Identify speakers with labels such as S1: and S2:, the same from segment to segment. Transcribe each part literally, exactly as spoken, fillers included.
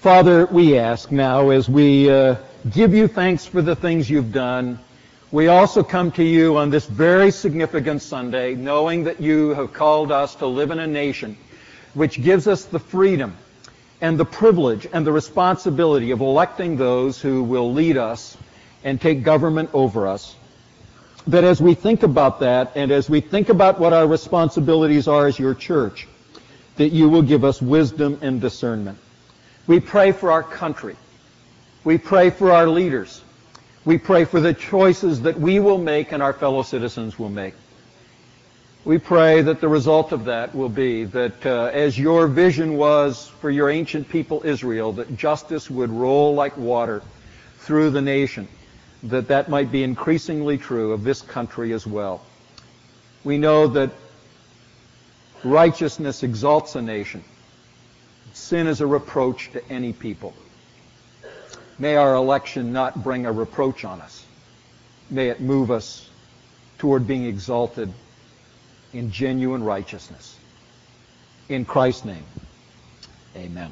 S1: Father, we ask now as we uh, give you thanks for the things you've done, we also come to you on this very significant Sunday, knowing that you have called us to live in a nation which gives us the freedom and the privilege and the responsibility of electing those who will lead us and take government over us. That as we think about that, and as we think about what our responsibilities are as your church, that you will give us wisdom and discernment. We pray for our country. We pray for our leaders. We pray for the choices that we will make and our fellow citizens will make. We pray that the result of that will be that uh, as your vision was for your ancient people Israel, that justice would roll like water through the nation, that that might be increasingly true of this country as well. We know that righteousness exalts a nation. Sin is a reproach to any people. May our election not bring a reproach on us. May it move us toward being exalted in genuine righteousness. In Christ's name, amen.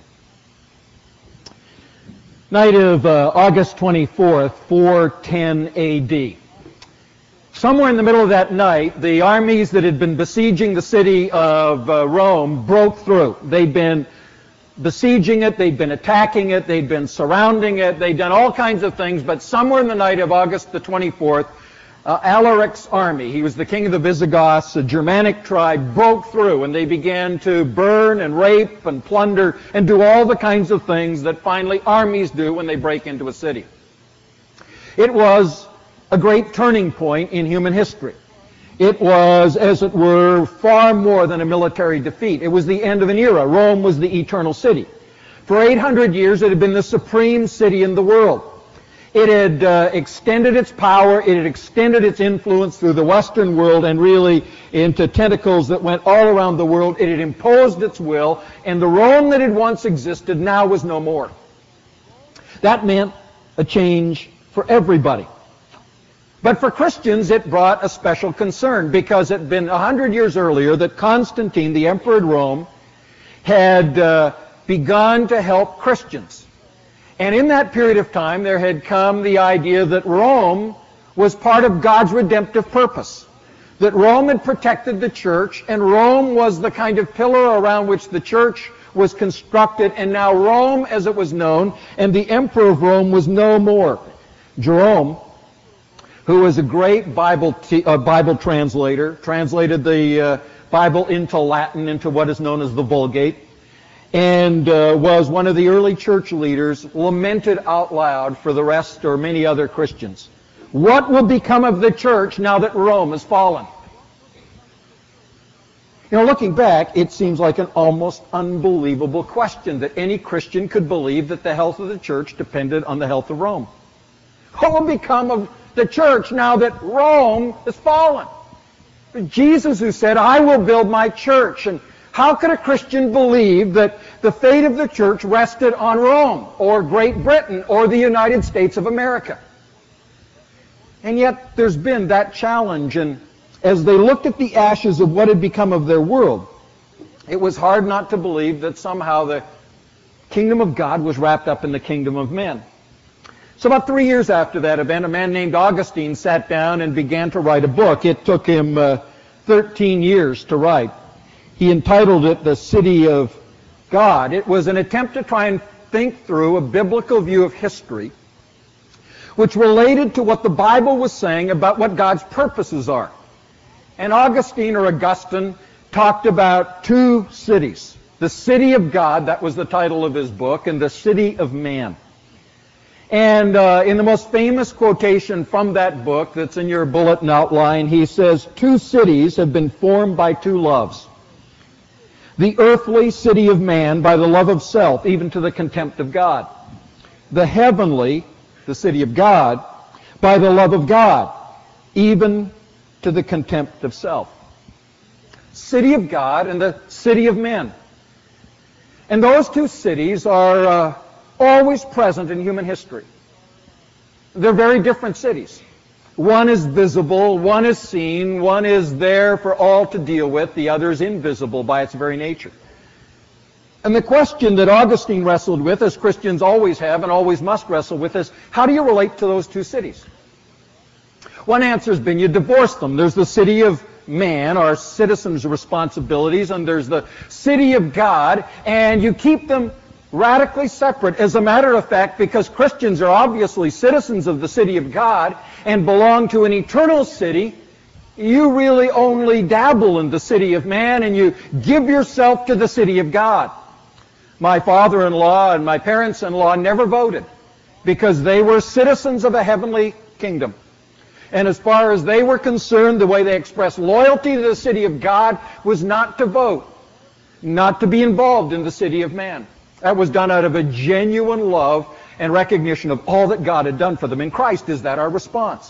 S1: Night of uh, August twenty-fourth, four ten A D. Somewhere in the middle of that night, the armies that had been besieging the city of uh, Rome broke through. They'd been besieging it, they'd been attacking it, they'd been surrounding it, they'd done all kinds of things, but somewhere in the night of August the twenty-fourth, uh, Alaric's army, he was the king of the Visigoths, a Germanic tribe, broke through, and they began to burn and rape and plunder and do all the kinds of things that finally armies do when they break into a city. It was a great turning point in human history. It was, as it were, far more than a military defeat. It was the end of an era. Rome was the eternal city. For eight hundred years, it had been the supreme city in the world. It had uh, extended its power, it had extended its influence through the Western world and really into tentacles that went all around the world. It had imposed its will, and the Rome that had once existed now was no more. That meant a change for everybody. But for Christians, it brought a special concern because it had been a hundred years earlier that Constantine, the emperor of Rome, had uh, begun to help Christians. And in that period of time, there had come the idea that Rome was part of God's redemptive purpose. That Rome had protected the church, and Rome was the kind of pillar around which the church was constructed, and now Rome, as it was known, and the emperor of Rome was no more. Jerome, who was a great Bible t- uh, Bible translator, translated the uh, Bible into Latin, into what is known as the Vulgate, and uh, was one of the early church leaders, lamented out loud for the rest or many other Christians. What will become of the church now that Rome has fallen? You know, looking back, it seems like an almost unbelievable question that any Christian could believe that the health of the church depended on the health of Rome. What will become of the church now that Rome has fallen? Jesus who said, I will build my church. And how could a Christian believe that the fate of the church rested on Rome or Great Britain or the United States of America? And yet there's been that challenge, and as they looked at the ashes of what had become of their world, it was hard not to believe that somehow the kingdom of God was wrapped up in the kingdom of men. So about three years after that event, a man named Augustine sat down and began to write a book. It took him uh, thirteen years to write. He entitled it The City of God. It was an attempt to try and think through a biblical view of history which related to what the Bible was saying about what God's purposes are. And Augustine, or Augustine, talked about two cities. The city of God, that was the title of his book, and the city of man. And uh, in the most famous quotation from that book that's in your bulletin outline, he says, two cities have been formed by two loves. The earthly city of man by the love of self, even to the contempt of God. The heavenly, the city of God, by the love of God, even to the contempt of self. City of God and the city of men. And those two cities are uh, always present in human history. They're very different cities. One is visible, one is seen, one is there for all to deal with, the other is invisible by its very nature. And the question that Augustine wrestled with, as Christians always have and always must wrestle with, is how do you relate to those two cities? One answer has been you divorce them. There's the city of man, our citizens' responsibilities, and there's the city of God, and you keep them radically separate. As a matter of fact, because Christians are obviously citizens of the city of God and belong to an eternal city, you really only dabble in the city of man and you give yourself to the city of God. My father-in-law and my parents-in-law never voted because they were citizens of a heavenly kingdom. And as far as they were concerned, the way they expressed loyalty to the city of God was not to vote, not to be involved in the city of man. That was done out of a genuine love and recognition of all that God had done for them in Christ. Is that our response?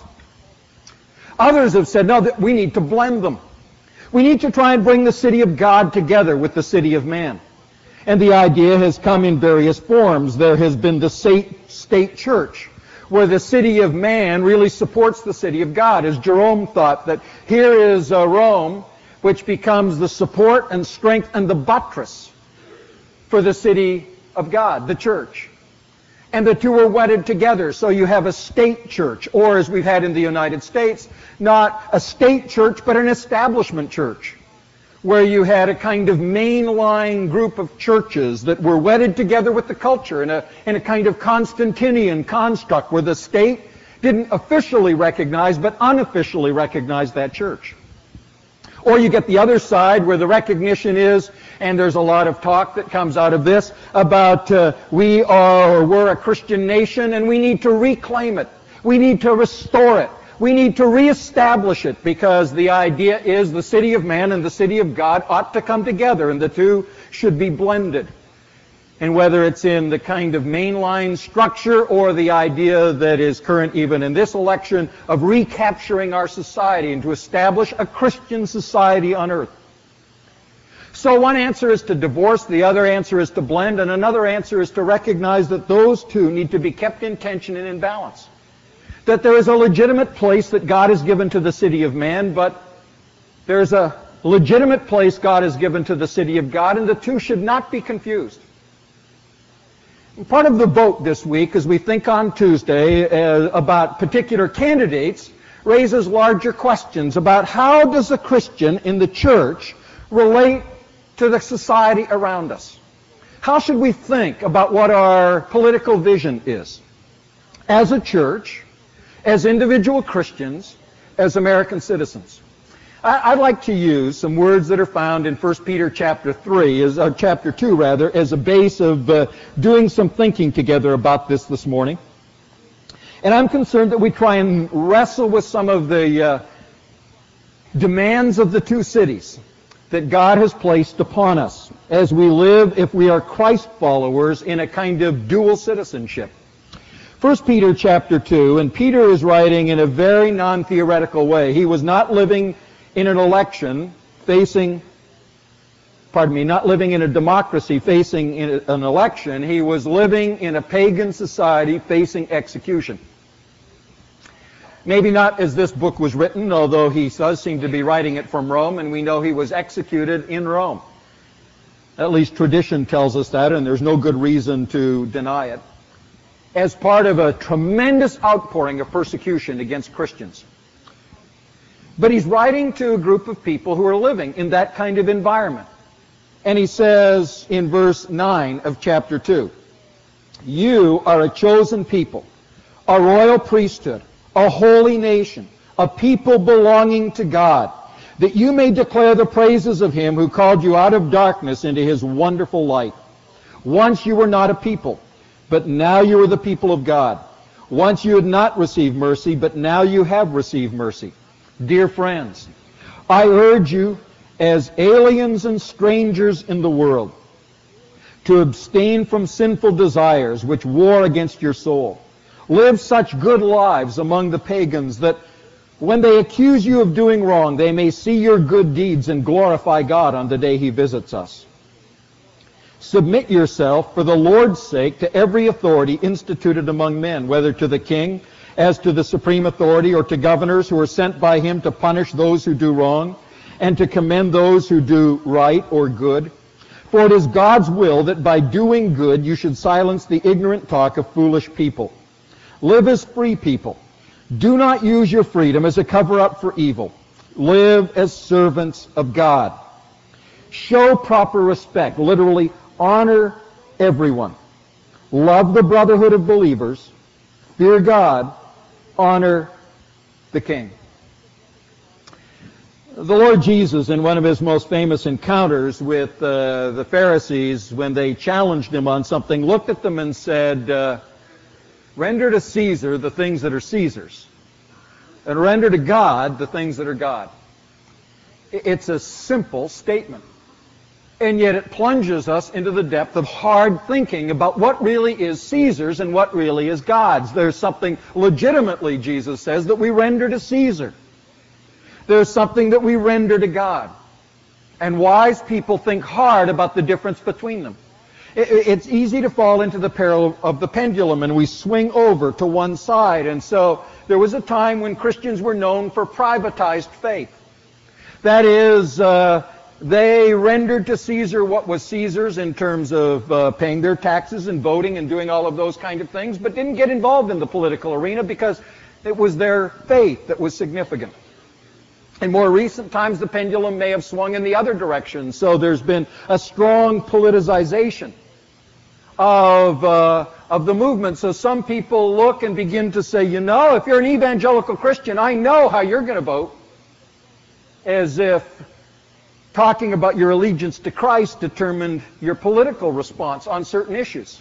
S1: Others have said, no, that we need to blend them. We need to try and bring the city of God together with the city of man. And the idea has come in various forms. There has been the state, state church, where the city of man really supports the city of God. As Jerome thought, that here is uh, Rome, which becomes the support and strength and the buttress for the city of God, the church. And the two are wedded together, so you have a state church, or as we've had in the United States, not a state church, but an establishment church, where you had a kind of mainline group of churches that were wedded together with the culture in a, in a kind of Constantinian construct, where the state didn't officially recognize, but unofficially recognized that church. Or you get the other side where the recognition is, and there's a lot of talk that comes out of this, about uh, we are, or we're a Christian nation, and we need to reclaim it. We need to restore it. We need to reestablish it, because the idea is the city of man and the city of God ought to come together, and the two should be blended. And whether it's in the kind of mainline structure or the idea that is current even in this election of recapturing our society and to establish a Christian society on earth. So one answer is to divorce, the other answer is to blend, and another answer is to recognize that those two need to be kept in tension and in balance. That there is a legitimate place that God has given to the city of man, but there's a legitimate place God has given to the city of God, and the two should not be confused. Part of the vote this week, as we think on Tuesday uh, about particular candidates, raises larger questions about how does a Christian in the church relate to the society around us? How should we think about what our political vision is? As a church, as individual Christians, as American citizens. I'd like to use some words that are found in First Peter chapter three, as, uh, chapter two rather, as a base of uh, doing some thinking together about this this morning. And I'm concerned that we try and wrestle with some of the uh, demands of the two cities that God has placed upon us as we live, if we are Christ followers, in a kind of dual citizenship. First Peter chapter two, and Peter is writing in a very non-theoretical way. He was not living in an election facing, pardon me, not living in a democracy facing an election. He was living in a pagan society facing execution. Maybe not as this book was written, although he does seem to be writing it from Rome, and we know he was executed in Rome. At least tradition tells us that, and there's no good reason to deny it, as part of a tremendous outpouring of persecution against Christians. But he's writing to a group of people who are living in that kind of environment. And he says in verse nine of chapter two, you are a chosen people, a royal priesthood, a holy nation, a people belonging to God, that you may declare the praises of him who called you out of darkness into his wonderful light. Once you were not a people, but now you are the people of God. Once you had not received mercy, but now you have received mercy. Dear friends, I urge you as aliens and strangers in the world to abstain from sinful desires which war against your soul. Live such good lives among the pagans that when they accuse you of doing wrong, they may see your good deeds and glorify God on the day he visits us. Submit yourself for the Lord's sake to every authority instituted among men, whether to the king as to the supreme authority, or to governors who are sent by him to punish those who do wrong and to commend those who do right or good. For it is God's will that by doing good you should silence the ignorant talk of foolish people. Live as free people. Do not use your freedom as a cover-up for evil. Live as servants of God. Show proper respect, literally honor everyone. Love the brotherhood of believers. Fear God. Honor the King. The Lord Jesus, in one of his most famous encounters with uh, the Pharisees, when they challenged him on something, looked at them and said, uh, render to Caesar the things that are Caesar's, and render to God the things that are God. It's a simple statement, and yet it plunges us into the depth of hard thinking about what really is Caesar's and what really is God's. There's something legitimately, Jesus says, that we render to Caesar. There's something that we render to God. And wise people think hard about the difference between them. It's easy to fall into the peril of the pendulum, and we swing over to one side. And so there was a time when Christians were known for privatized faith. That is, uh, they rendered to Caesar what was Caesar's in terms of uh, paying their taxes and voting and doing all of those kind of things, but didn't get involved in the political arena because it was their faith that was significant. In more recent times, the pendulum may have swung in the other direction. So there's been a strong politicization of, uh, of the movement. So some people look and begin to say, you know, if you're an evangelical Christian, I know how you're going to vote. As if talking about your allegiance to Christ determined your political response on certain issues.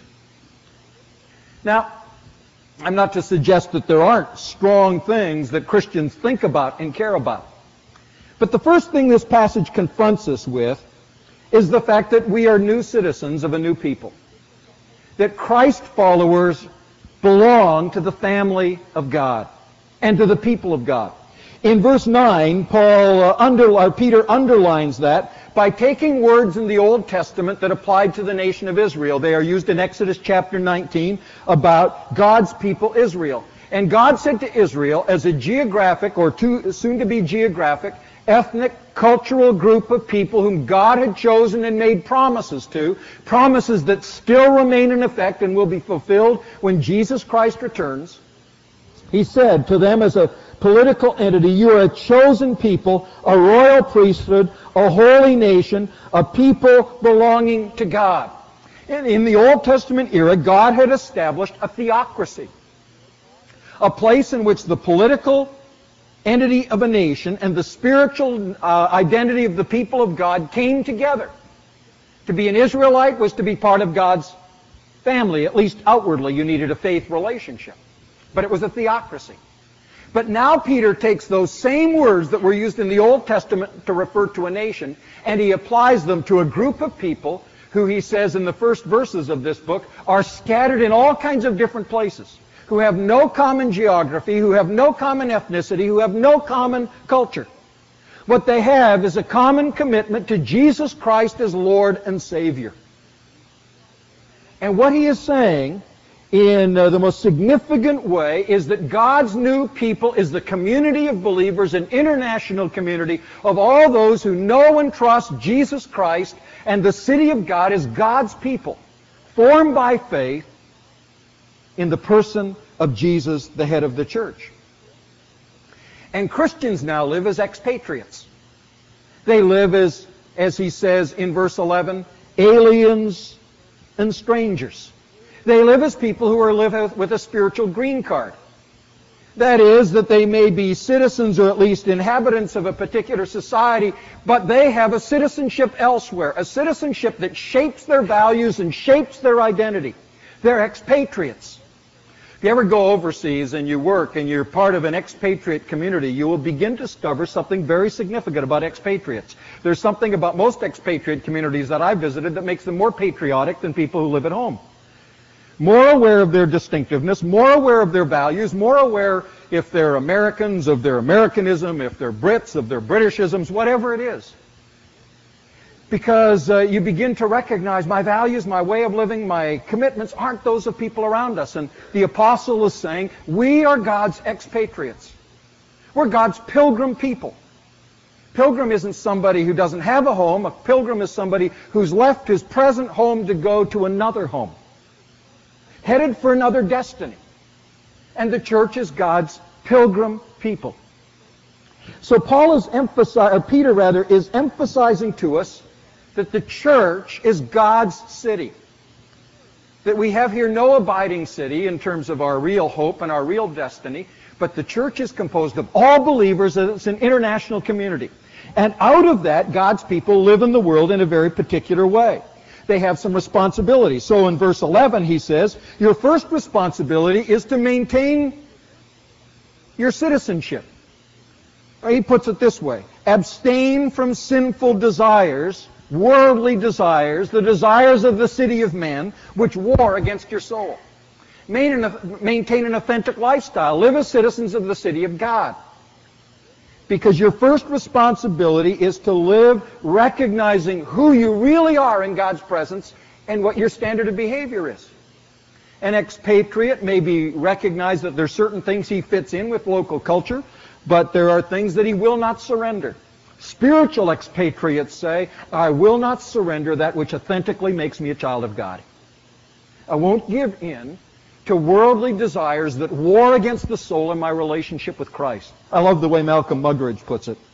S1: Now, I'm not to suggest that there aren't strong things that Christians think about and care about. But the first thing this passage confronts us with is the fact that we are new citizens of a new people. That Christ followers belong to the family of God and to the people of God. In verse nine, Paul uh, under, or Peter underlines that by taking words in the Old Testament that applied to the nation of Israel. They are used in Exodus chapter nineteen about God's people Israel. And God said to Israel, as a geographic, or to, soon to be geographic, ethnic, cultural group of people whom God had chosen and made promises to, promises that still remain in effect and will be fulfilled when Jesus Christ returns. He said to them as a political entity, you are a chosen people, a royal priesthood, a holy nation, a people belonging to God. In, in the Old Testament era, God had established a theocracy, a place in which the political entity of a nation and the spiritual uh, identity of the people of God came together. To be an Israelite was to be part of God's family. At least outwardly, you needed a faith relationship. But it was a theocracy. But now Peter takes those same words that were used in the Old Testament to refer to a nation, and he applies them to a group of people who, he says in the first verses of this book, are scattered in all kinds of different places, who have no common geography, who have no common ethnicity, who have no common culture. What they have is a common commitment to Jesus Christ as Lord and Savior. And what he is saying in uh, the most significant way is that God's new people is the community of believers, an international community of all those who know and trust Jesus Christ, and the city of God is God's people, formed by faith in the person of Jesus, the head of the church. And Christians now live as expatriates. They live as, as he says in verse eleven, aliens and strangers. They live as people who are live with a spiritual green card. That is, that they may be citizens or at least inhabitants of a particular society, but they have a citizenship elsewhere, a citizenship that shapes their values and shapes their identity. They're expatriates. If you ever go overseas and you work and you're part of an expatriate community, you will begin to discover something very significant about expatriates. There's something about most expatriate communities that I've visited that makes them more patriotic than people who live at home. More aware of their distinctiveness, more aware of their values, more aware, if they're Americans, of their Americanism, if they're Brits, of their Britishisms, whatever it is. Because uh, you begin to recognize my values, my way of living, my commitments aren't those of people around us. And the apostle is saying, we are God's expatriates. We're God's pilgrim people. Pilgrim isn't somebody who doesn't have a home. A pilgrim is somebody who's left his present home to go to another home, headed for another destiny. And the church is God's pilgrim people. So Paul is emphasizing, or Peter rather, is emphasizing to us that the church is God's city. That we have here no abiding city in terms of our real hope and our real destiny, but the church is composed of all believers, and it's an international community. And out of that, God's people live in the world in a very particular way. They have some responsibility. So in verse eleven, he says, your first responsibility is to maintain your citizenship. Or he puts it this way, abstain from sinful desires, worldly desires, the desires of the city of man, which war against your soul. Maintain an authentic lifestyle. Live as citizens of the city of God. Because your first responsibility is to live recognizing who you really are in God's presence and what your standard of behavior is. An expatriate may be recognized that there are certain things he fits in with local culture, but there are things that he will not surrender. Spiritual expatriates say, I will not surrender that which authentically makes me a child of God. I won't give in to worldly desires that war against the soul in my relationship with Christ. I love the way Malcolm Muggeridge puts it.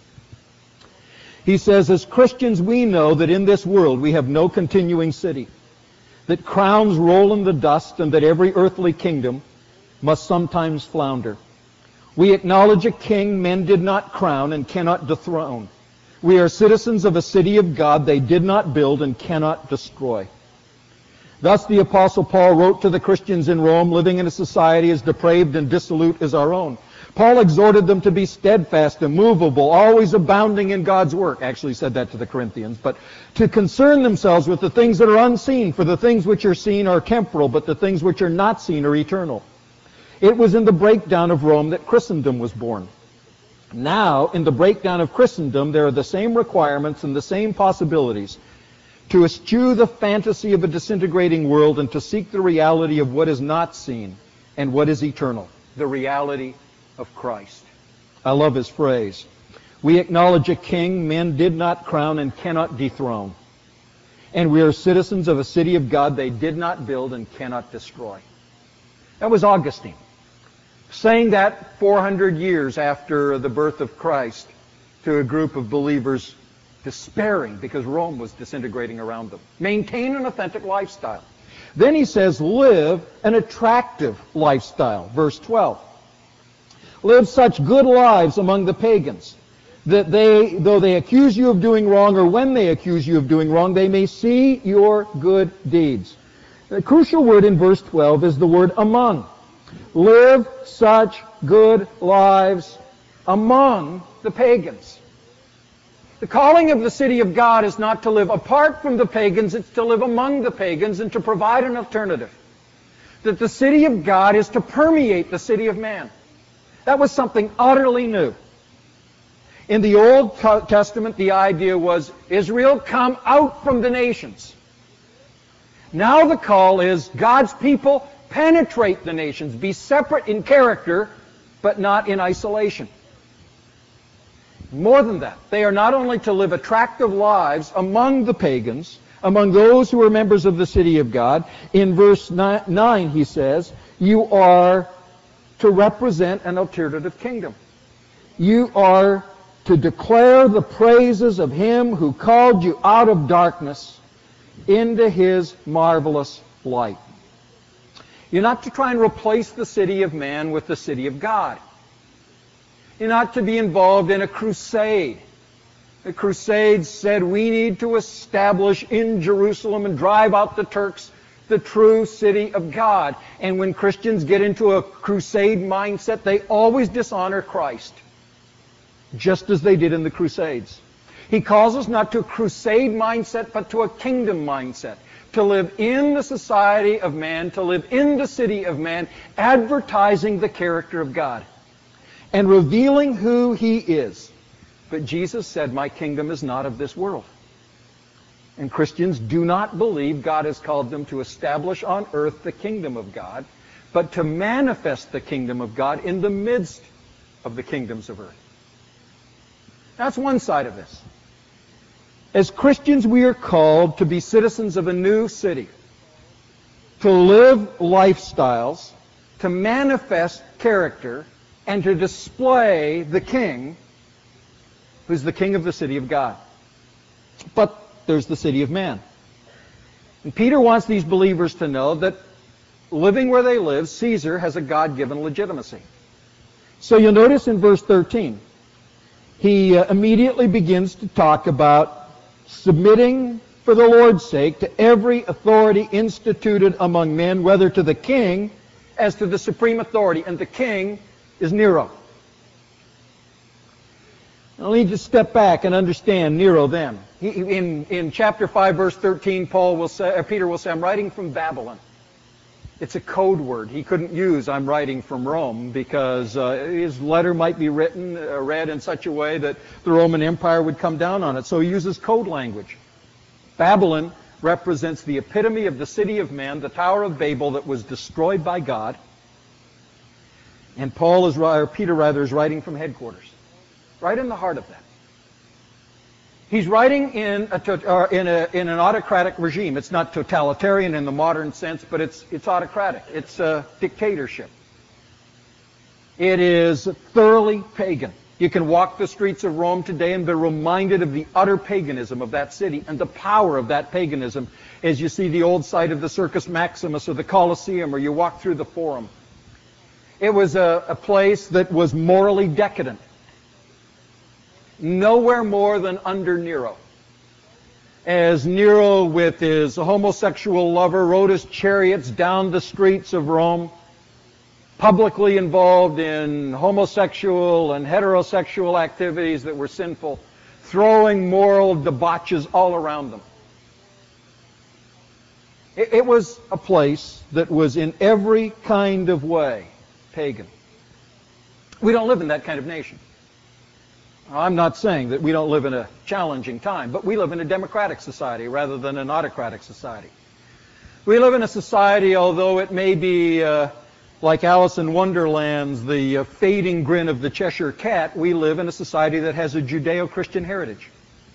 S1: He says, as Christians we know that in this world we have no continuing city, that crowns roll in the dust, and that every earthly kingdom must sometimes flounder. We acknowledge a king men did not crown and cannot dethrone. We are citizens of a city of God they did not build and cannot destroy. Thus the Apostle Paul wrote to the Christians in Rome, living in a society as depraved and dissolute as our own. Paul exhorted them to be steadfast, immovable, always abounding in God's work. Actually said that to the Corinthians. But to concern themselves with the things that are unseen, for the things which are seen are temporal, but the things which are not seen are eternal. It was in the breakdown of Rome that Christendom was born. Now, in the breakdown of Christendom, there are the same requirements and the same possibilities to eschew the fantasy of a disintegrating world and to seek the reality of what is not seen and what is eternal, the reality of Christ. I love his phrase. We acknowledge a king men did not crown and cannot dethrone. And we are citizens of a city of God they did not build and cannot destroy. That was Augustine, saying that four hundred years after the birth of Christ to a group of believers despairing because Rome was disintegrating around them. Maintain an authentic lifestyle. Then he says, live an attractive lifestyle. Verse twelve. Live such good lives among the pagans, that they, though they accuse you of doing wrong, or when they accuse you of doing wrong, they may see your good deeds. The crucial word in verse twelve is the word among. Live such good lives among the pagans. The calling of the city of God is not to live apart from the pagans, it's to live among the pagans and to provide an alternative. That the city of God is to permeate the city of man. That was something utterly new. In the Old Testament, the idea was, Israel, come out from the nations. Now the call is, God's people, penetrate the nations, be separate in character, but not in isolation. More than that, they are not only to live attractive lives among the pagans, among those who are members of the city of God. In verse nine, he says, you are to represent an alternative kingdom. You are to declare the praises of him who called you out of darkness into his marvelous light. You're not to try and replace the city of man with the city of God. You're not to be involved in a crusade. The Crusades said we need to establish in Jerusalem and drive out the Turks the true city of God. And when Christians get into a crusade mindset, they always dishonor Christ, just as they did in the Crusades. He calls us not to a crusade mindset, but to a kingdom mindset. To live in the society of man, to live in the city of man, advertising the character of God and revealing who he is. But Jesus said, my kingdom is not of this world. And Christians do not believe God has called them to establish on earth the kingdom of God, but to manifest the kingdom of God in the midst of the kingdoms of earth. That's one side of this. As Christians, we are called to be citizens of a new city, to live lifestyles, to manifest character, and to display the King, who's the King of the city of God. But there's the city of man. And Peter wants these believers to know that living where they live, Caesar has a God-given legitimacy. So you'll notice in verse thirteen, he uh, immediately begins to talk about submitting for the Lord's sake to every authority instituted among men, whether to the king as to the supreme authority. And the king is Nero. Now, let me just step back and understand Nero then. He, in, in chapter five, verse thirteen, Paul will say, or Peter will say, I'm writing from Babylon. It's a code word. He couldn't use I'm writing from Rome because uh, his letter might be written, uh, read in such a way that the Roman Empire would come down on it. So he uses code language. Babylon represents the epitome of the city of man, the Tower of Babel that was destroyed by God. And Paul is, or Peter rather, is writing from headquarters, right in the heart of that. He's writing in a, or in, a, in an autocratic regime. It's not totalitarian in the modern sense, but it's, it's autocratic. It's a dictatorship. It is thoroughly pagan. You can walk the streets of Rome today and be reminded of the utter paganism of that city and the power of that paganism as you see the old site of the Circus Maximus or the Colosseum, or you walk through the Forum. It was a, a place that was morally decadent. Nowhere more than under Nero. As Nero, with his homosexual lover, rode his chariots down the streets of Rome, publicly involved in homosexual and heterosexual activities that were sinful, throwing moral debauches all around them. It, it was a place that was in every kind of way pagan. We don't live in that kind of nation. I'm not saying that we don't live in a challenging time, but we live in a democratic society rather than an autocratic society. We live in a society, although it may be uh, like Alice in Wonderland's the uh, fading grin of the Cheshire Cat, we live in a society that has a Judeo-Christian heritage,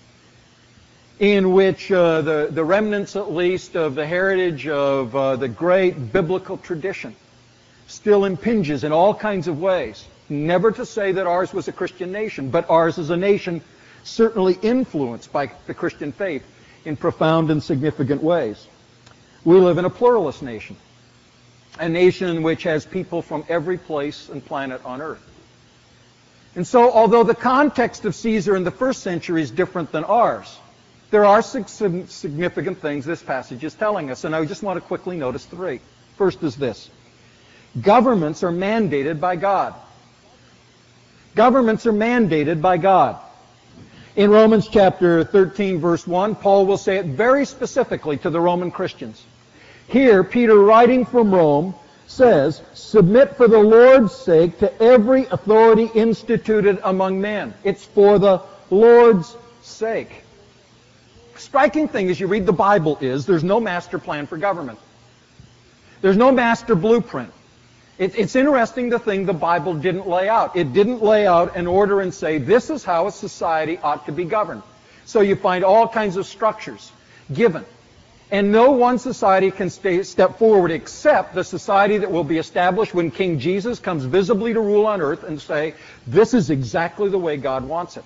S1: in which uh, the, the remnants, at least, of the heritage of uh, the great biblical tradition still impinges in all kinds of ways. Never to say that ours was a Christian nation, but ours is a nation certainly influenced by the Christian faith in profound and significant ways. We live in a pluralist nation, a nation which has people from every place and planet on earth. And so, although the context of Caesar in the first century is different than ours, there are significant things this passage is telling us, and I just want to quickly notice three. First is this. Governments are mandated by God. Governments are mandated by God. In Romans chapter thirteen, verse one, Paul will say it very specifically to the Roman Christians. Here, Peter, writing from Rome, says, submit for the Lord's sake to every authority instituted among men. It's for the Lord's sake. Striking thing as you read the Bible is there's no master plan for government. There's no master blueprint. It, it's interesting the thing the Bible didn't lay out. It didn't lay out an order and say, this is how a society ought to be governed. So you find all kinds of structures given. And no one society can stay, step forward except the society that will be established when King Jesus comes visibly to rule on earth and say, this is exactly the way God wants it.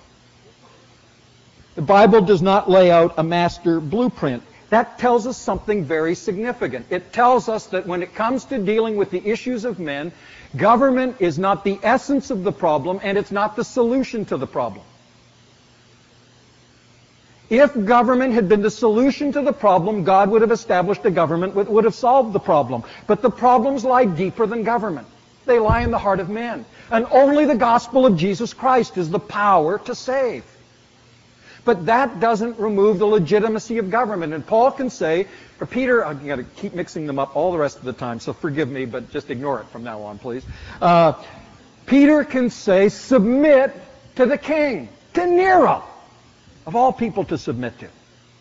S1: The Bible does not lay out a master blueprint. That tells us something very significant. It tells us that when it comes to dealing with the issues of men, government is not the essence of the problem, and it's not the solution to the problem. If government had been the solution to the problem, God would have established a government that would have solved the problem. But the problems lie deeper than government. They lie in the heart of man. And only the gospel of Jesus Christ is the power to save. But that doesn't remove the legitimacy of government. And Paul can say, or Peter, I've got to keep mixing them up all the rest of the time, so forgive me, but just ignore it from now on, please. Uh, Peter can say, submit to the king, to Nero, of all people to submit to.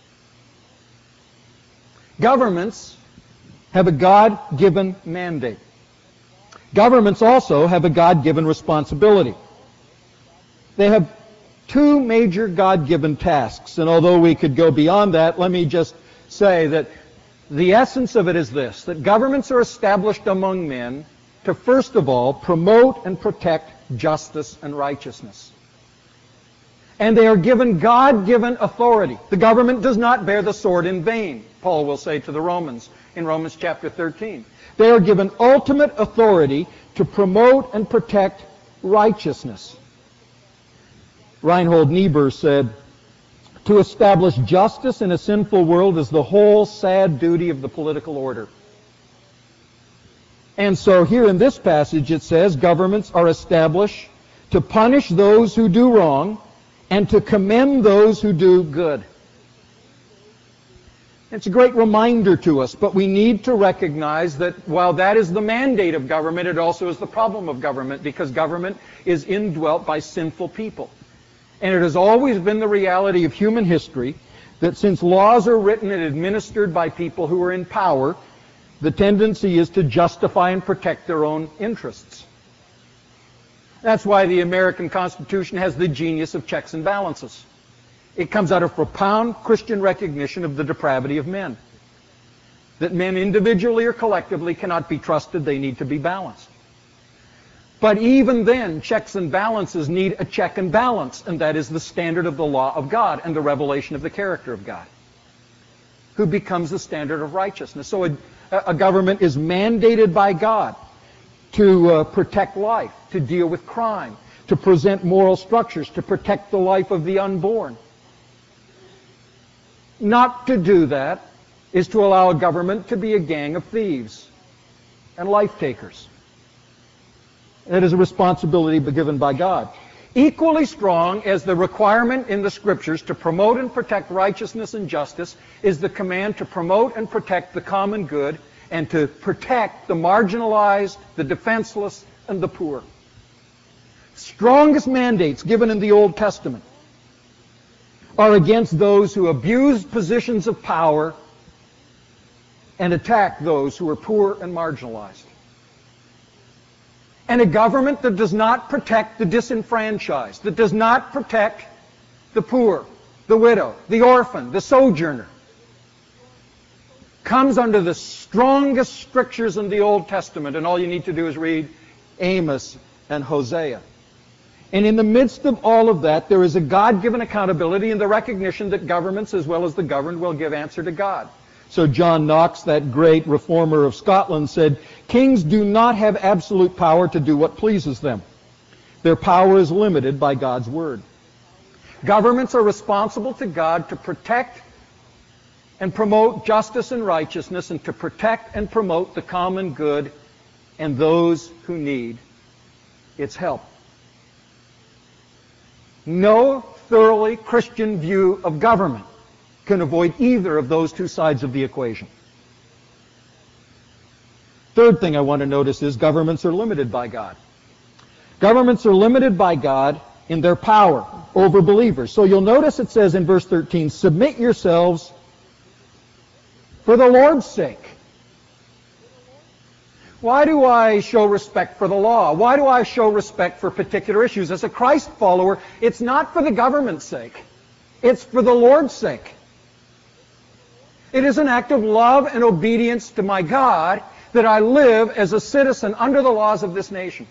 S1: Governments have a God-given mandate. Governments also have a God-given responsibility. They have two major God-given tasks. And although we could go beyond that, let me just say that the essence of it is this, that governments are established among men to, first of all, promote and protect justice and righteousness. And they are given God-given authority. The government does not bear the sword in vain, Paul will say to the Romans in Romans chapter thirteen. They are given ultimate authority to promote and protect righteousness. Reinhold Niebuhr said, "To establish justice in a sinful world is the whole sad duty of the political order." And so here in this passage it says governments are established to punish those who do wrong and to commend those who do good. It's a great reminder to us, but we need to recognize that while that is the mandate of government, it also is the problem of government, because government is indwelt by sinful people. And it has always been the reality of human history that since laws are written and administered by people who are in power, the tendency is to justify and protect their own interests. That's why the American Constitution has the genius of checks and balances. It comes out of profound Christian recognition of the depravity of men. That men individually or collectively cannot be trusted, they need to be balanced. But even then, checks and balances need a check and balance, and that is the standard of the law of God and the revelation of the character of God, who becomes the standard of righteousness. So a, a government is mandated by God to uh, protect life, to deal with crime, to present moral structures, to protect the life of the unborn. Not to do that is to allow a government to be a gang of thieves and life takers. That is a responsibility given by God. Equally strong as the requirement in the Scriptures to promote and protect righteousness and justice is the command to promote and protect the common good and to protect the marginalized, the defenseless, and the poor. Strongest mandates given in the Old Testament are against those who abuse positions of power and attack those who are poor and marginalized. And a government that does not protect the disenfranchised, that does not protect the poor, the widow, the orphan, the sojourner, comes under the strongest strictures in the Old Testament, and all you need to do is read Amos and Hosea. And in the midst of all of that, there is a God-given accountability and the recognition that governments as well as the governed will give answer to God. So John Knox, that great reformer of Scotland, said, "Kings do not have absolute power to do what pleases them. Their power is limited by God's word." Governments are responsible to God to protect and promote justice and righteousness, and to protect and promote the common good and those who need its help. No thoroughly Christian view of government can avoid either of those two sides of the equation. Third thing I want to notice is governments are limited by God. Governments are limited by God in their power over believers. So you'll notice it says in verse thirteen, "Submit yourselves for the Lord's sake." Why do I show respect for the law? Why do I show respect for particular issues? As a Christ follower, it's not for the government's sake. It's for the Lord's sake. It is an act of love and obedience to my God that I live as a citizen under the laws of this nation.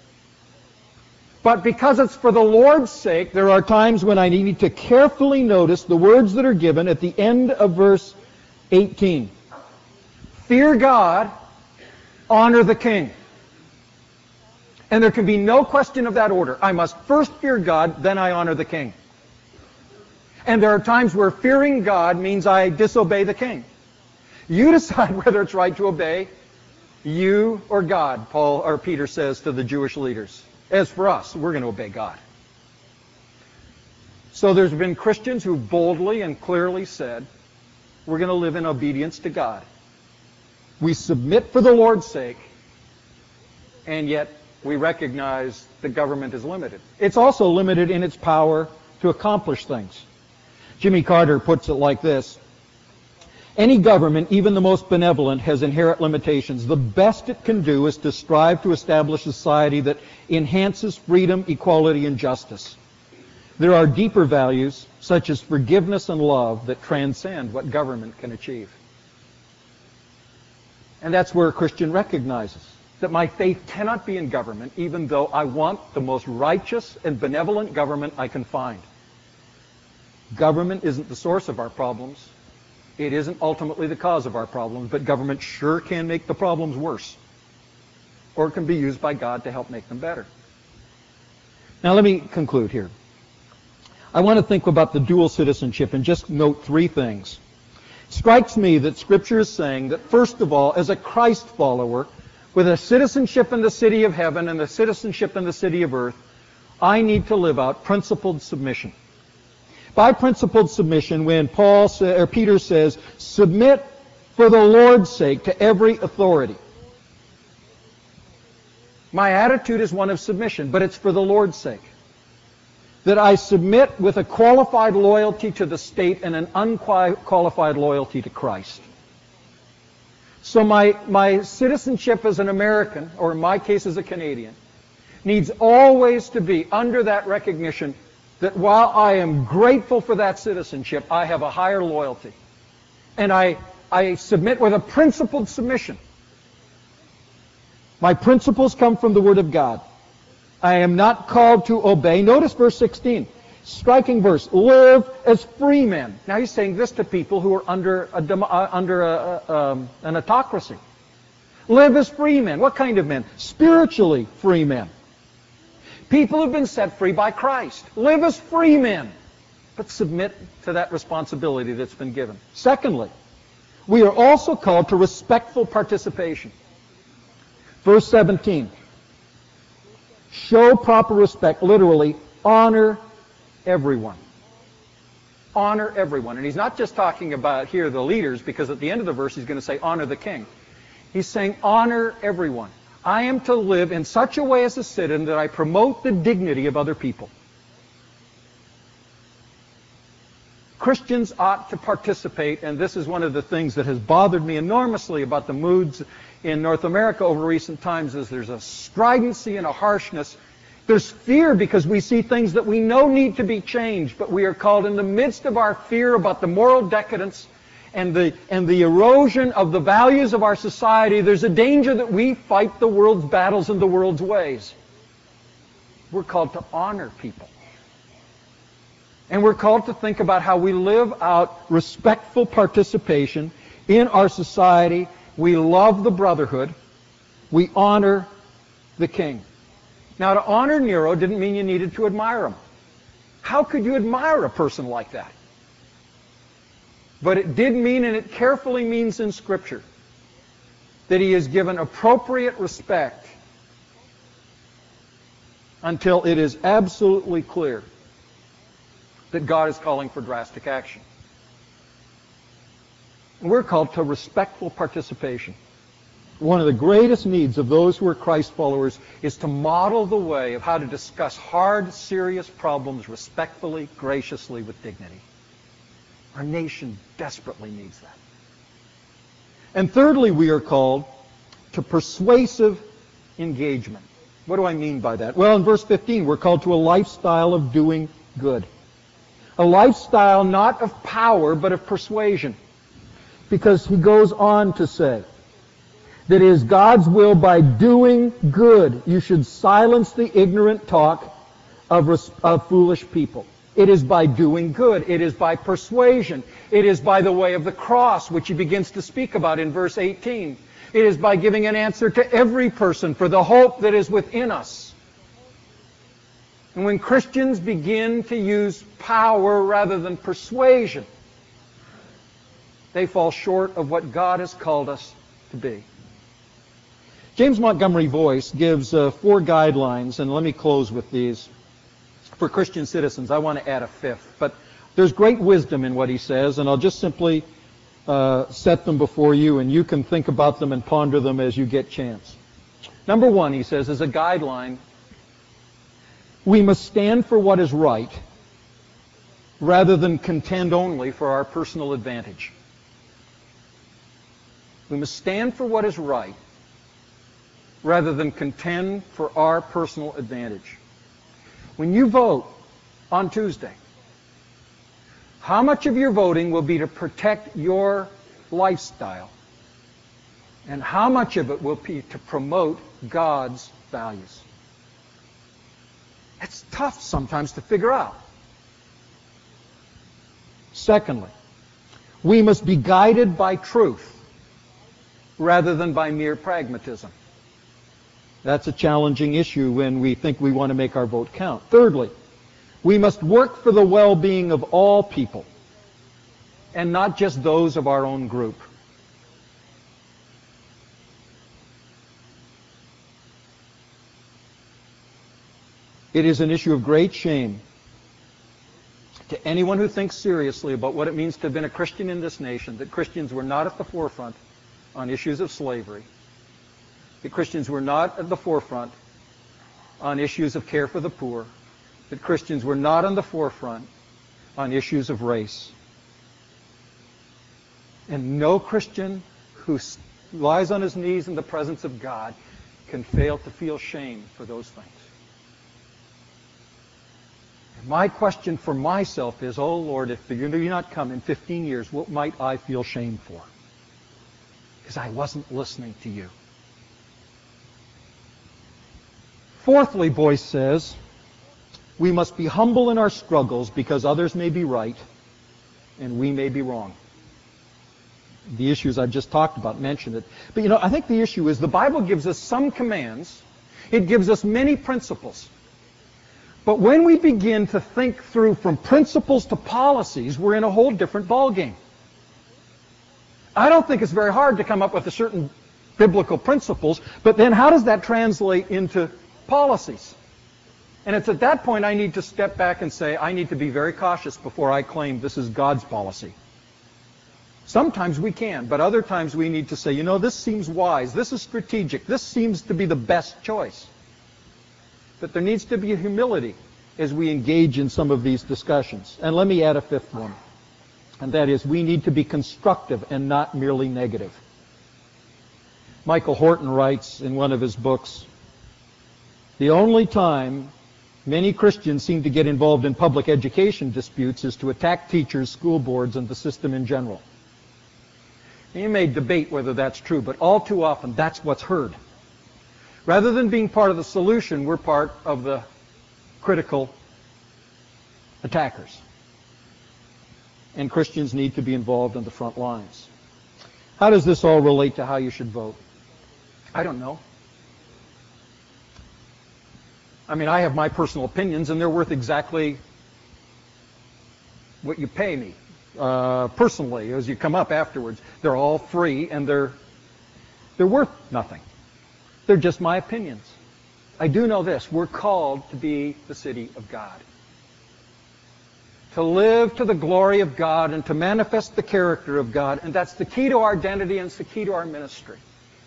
S1: But because it's for the Lord's sake, there are times when I need to carefully notice the words that are given at the end of verse eighteen. Fear God, honor the king. And there can be no question of that order. I must first fear God, then I honor the king. And there are times where fearing God means I disobey the king. You decide whether it's right to obey you or God, Paul or Peter says to the Jewish leaders. As for us, we're going to obey God. So there's been Christians who boldly and clearly said, we're going to live in obedience to God. We submit for the Lord's sake, and yet we recognize the government is limited. It's also limited in its power to accomplish things. Jimmy Carter puts it like this: any government, even the most benevolent, has inherent limitations. The best it can do is to strive to establish a society that enhances freedom, equality, and justice. There are deeper values, such as forgiveness and love, that transcend what government can achieve. And that's where a Christian recognizes that my faith cannot be in government, even though I want the most righteous and benevolent government I can find. Government isn't the source of our problems. It isn't ultimately the cause of our problems, but government sure can make the problems worse. Or it can be used by God to help make them better. Now let me conclude here. I want to think about the dual citizenship and just note three things. It strikes me that Scripture is saying that, first of all, as a Christ follower, with a citizenship in the city of heaven and a citizenship in the city of earth, I need to live out principled submission. By principled submission, when Paul sa- or Peter says, submit for the Lord's sake to every authority. My attitude is one of submission, but it's for the Lord's sake. That I submit with a qualified loyalty to the state and an unqualified loyalty to Christ. So my, my citizenship as an American, or in my case as a Canadian, needs always to be under that recognition that while I am grateful for that citizenship, I have a higher loyalty. And I, I submit with a principled submission. My principles come from the Word of God. I am not called to obey. Notice verse sixteen. Striking verse. Live as free men. Now he's saying this to people who are under, a, uh, under a, a, um, an autocracy. Live as free men. What kind of men? Spiritually free men. People have been set free by Christ. Live as free men. But submit to that responsibility that's been given. Secondly, we are also called to respectful participation. Verse seventeen. Show proper respect, literally, honor everyone. Honor everyone. And he's not just talking about here the leaders, because at the end of the verse he's going to say honor the king. He's saying honor everyone. I am to live in such a way as a citizen that I promote the dignity of other people. Christians ought to participate, and this is one of the things that has bothered me enormously about the moods in North America over recent times, is there's a stridency and a harshness. There's fear because we see things that we know need to be changed, but we are called in the midst of our fear about the moral decadence and the, and the erosion of the values of our society. There's a danger that we fight the world's battles in the world's ways. We're called to honor people. And we're called to think about how we live out respectful participation in our society. We love the brotherhood. We honor the king. Now, to honor Nero didn't mean you needed to admire him. How could you admire a person like that? But it did mean, and it carefully means in Scripture, that he is given appropriate respect until it is absolutely clear that God is calling for drastic action. We're called to respectful participation. One of the greatest needs of those who are Christ followers is to model the way of how to discuss hard, serious problems respectfully, graciously, with dignity. Our nation desperately needs that. And thirdly, we are called to persuasive engagement. What do I mean by that? Well, in verse fifteen, we're called to a lifestyle of doing good. A lifestyle not of power, but of persuasion. Because he goes on to say that it is God's will by doing good you should silence the ignorant talk of, of foolish people. It is by doing good. It is by persuasion. It is by the way of the cross, which he begins to speak about in verse eighteen. It is by giving an answer to every person for the hope that is within us. And when Christians begin to use power rather than persuasion, they fall short of what God has called us to be. James Montgomery Boyce gives uh, four guidelines, and let me close with these. For Christian citizens, I want to add a fifth. But there's great wisdom in what he says, and I'll just simply uh, set them before you, and you can think about them and ponder them as you get chance. Number one, he says, is a guideline. We must stand for what is right rather than contend only for our personal advantage. We must stand for what is right rather than contend for our personal advantage. When you vote, on Tuesday. How much of your voting will be to protect your lifestyle? And how much of it will be to promote God's values? It's tough sometimes to figure out. Secondly, we must be guided by truth rather than by mere pragmatism. That's a challenging issue when we think we want to make our vote count. Thirdly, we must work for the well-being of all people and not just those of our own group. It is an issue of great shame to anyone who thinks seriously about what it means to have been a Christian in this nation that Christians were not at the forefront on issues of slavery, that Christians were not at the forefront on issues of care for the poor, that Christians were not on the forefront on issues of race. And no Christian who lies on his knees in the presence of God can fail to feel shame for those things. And my question for myself is, oh Lord, if you do not come in fifteen years, what might I feel shame for? Because I wasn't listening to you. Fourthly, Boyce says, we must be humble in our struggles because others may be right and we may be wrong. The issues I've just talked about mentioned it. But you know, I think the issue is the Bible gives us some commands. It gives us many principles. But when we begin to think through from principles to policies, we're in a whole different ballgame. I don't think it's very hard to come up with a certain biblical principles, but then how does that translate into policies? And it's at that point I need to step back and say, I need to be very cautious before I claim this is God's policy. Sometimes we can, but other times we need to say, you know, this seems wise, this is strategic, this seems to be the best choice. But there needs to be a humility as we engage in some of these discussions. And let me add a fifth one, and that is we need to be constructive and not merely negative. Michael Horton writes in one of his books, the only time many Christians seem to get involved in public education disputes is to attack teachers, school boards, and the system in general. You may debate whether that's true, but all too often that's what's heard. Rather than being part of the solution, we're part of the critical attackers. And Christians need to be involved on the front lines. How does this all relate to how you should vote? I don't know. I mean, I have my personal opinions, and they're worth exactly what you pay me. Uh, personally, as you come up afterwards, they're all free, and they're they're worth nothing. They're just my opinions. I do know this. We're called to be the city of God. To live to the glory of God and to manifest the character of God, and that's the key to our identity and it's the key to our ministry.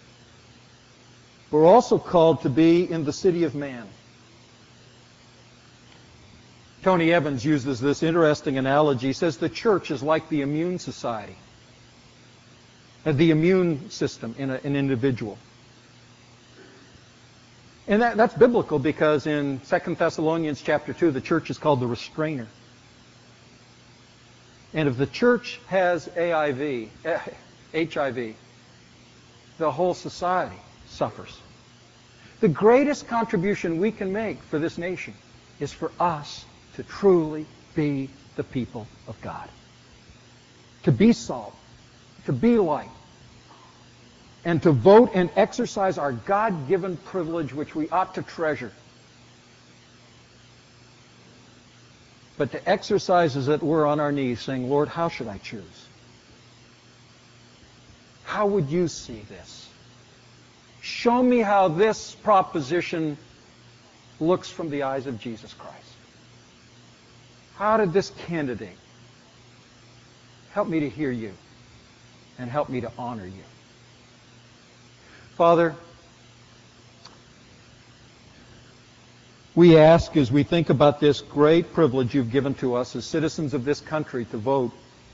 S1: We're also called to be in the city of man. Tony Evans uses this interesting analogy. He says the church is like the immune society, uh, the immune system in a, an individual. And that, that's biblical because in Second Thessalonians chapter two, the church is called the restrainer. And if the church has A I V, H I V, the whole society suffers. The greatest contribution we can make for this nation is for us to truly be the people of God. To be salt, to be light, and to vote and exercise our God-given privilege which we ought to treasure. But to exercise as it were on our knees, saying, Lord, how should I choose? How would you see this? Show me how this proposition looks from the eyes of Jesus Christ. How did this candidate help me to hear you and help me to honor you? Father, we ask as we think about this great privilege you've given to us as citizens of this country to vote,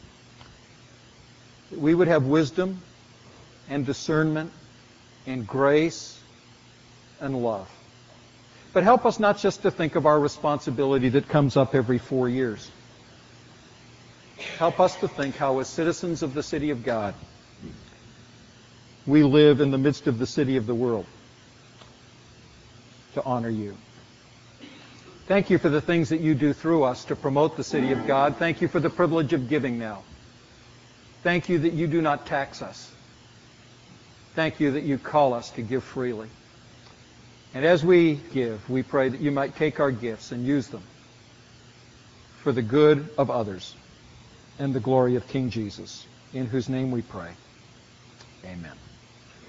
S1: that we would have wisdom and discernment and grace and love. But help us not just to think of our responsibility that comes up every four years. Help us to think how, as citizens of the city of God, we live in the midst of the city of the world to honor you. Thank you for the things that you do through us to promote the city of God. Thank you for the privilege of giving now. Thank you that you do not tax us. Thank you that you call us to give freely. And as we give, we pray that you might take our gifts and use them for the good of others and the glory of King Jesus, in whose name we pray. Amen.